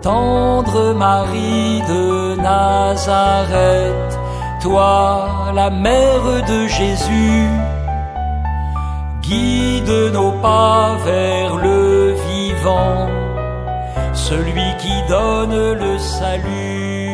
Tendre Marie de Nazareth, toi, la mère de Jésus, guide nos pas vers le vivant, celui qui donne le salut.